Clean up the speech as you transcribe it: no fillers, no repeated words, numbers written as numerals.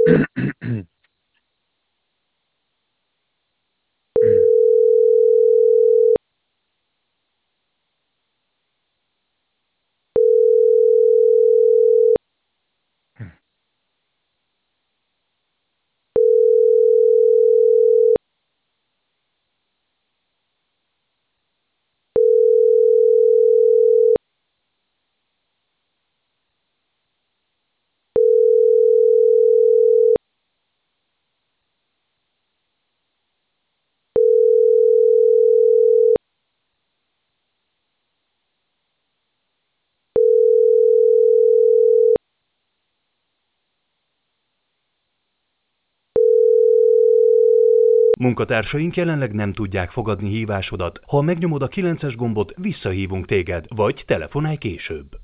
Munkatársaink jelenleg nem tudják fogadni hívásodat. Ha megnyomod a 9-es gombot, visszahívunk téged, vagy telefonálj később.